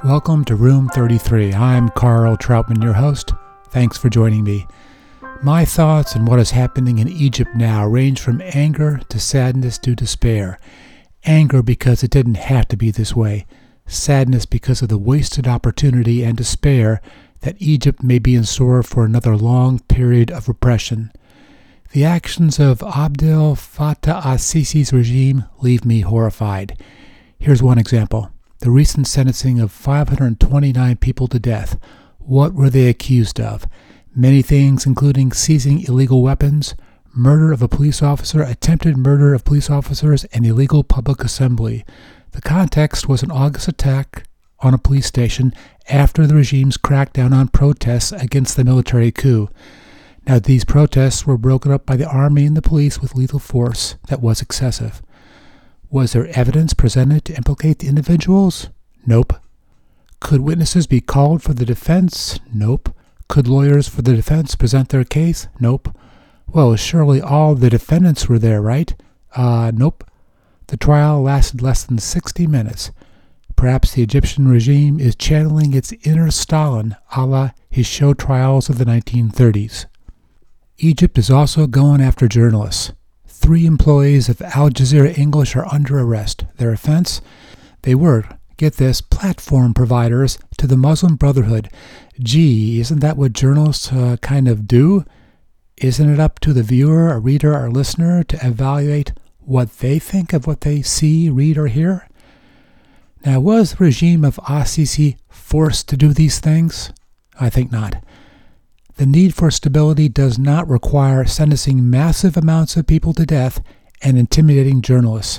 Welcome to Room 33. I'm Carl Troutman, your host. Thanks for joining me. My thoughts on what is happening in Egypt now range from anger to sadness to despair. Anger because it didn't have to be this way. Sadness because of the wasted opportunity, and despair that Egypt may be in store for another long period of repression. The actions of Abdel Fattah al-Sisi's regime leave me horrified. Here's one example. The recent sentencing of 529 people to death. What were they accused of? Many things, including seizing illegal weapons, murder of a police officer, attempted murder of police officers, and illegal public assembly. The context was an August attack on a police station after the regime's crackdown on protests against the military coup. Now, these protests were broken up by the army and the police with lethal force that was excessive. Was there evidence presented to implicate the individuals? Nope. Could witnesses be called for the defense? Nope. Could lawyers for the defense present their case? Nope. Well, surely all the defendants were there, right? Nope. The trial lasted less than 60 minutes. Perhaps the Egyptian regime is channeling its inner Stalin, a la his show trials of the 1930s. Egypt is also going after journalists. 3 employees of Al Jazeera English are under arrest. Their offense? They were, get this, platform providers to the Muslim Brotherhood. Gee, isn't that what journalists kind of do? Isn't it up to the viewer, or reader, or listener to evaluate what they think of what they see, read, or hear? Now, was the regime of al-Sisi forced to do these things? I think not. The need for stability does not require sentencing massive amounts of people to death and intimidating journalists.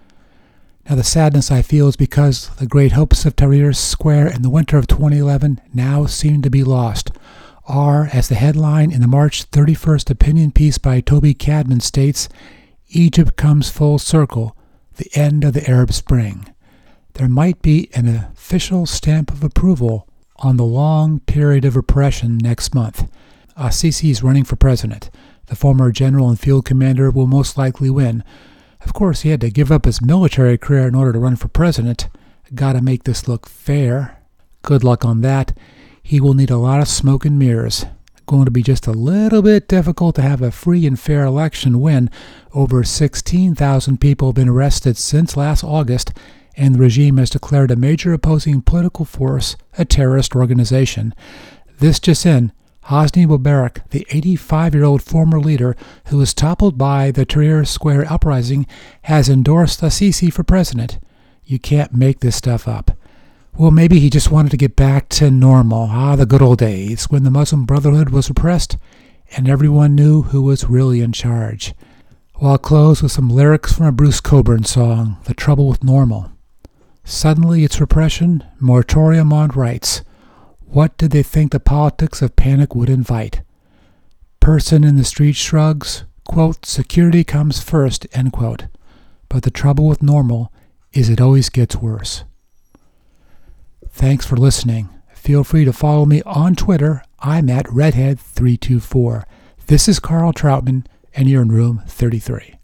Now, the sadness I feel is because the great hopes of Tahrir Square in the winter of 2011 now seem to be lost, or, as the headline in the March 31st opinion piece by Toby Cadman states, Egypt comes full circle, the end of the Arab Spring. There might be an official stamp of approval on the long period of repression next month. Al-Sisi is running for president. The former general and field commander will most likely win. Of course, he had to give up his military career in order to run for president. Gotta make this look fair. Good luck on that. He will need a lot of smoke and mirrors. Going to be just a little bit difficult to have a free and fair election when over 16,000 people have been arrested since last August, and the regime has declared a major opposing political force a terrorist organization. This just in, Hosni Mubarak, the 85-year-old former leader who was toppled by the Tahrir Square uprising, has endorsed al-Sisi for president. You can't make this stuff up. Well, maybe he just wanted to get back to normal, the good old days, when the Muslim Brotherhood was repressed and everyone knew who was really in charge. Well, I'll close with some lyrics from a Bruce Cockburn song, The Trouble with Normal. Suddenly it's repression, moratorium on rights. What did they think the politics of panic would invite? Person in the street shrugs, quote, security comes first, end quote. But the trouble with normal is it always gets worse. Thanks for listening. Feel free to follow me on Twitter. I'm at Redhead324. This is Carl Troutman, and you're in Room 33.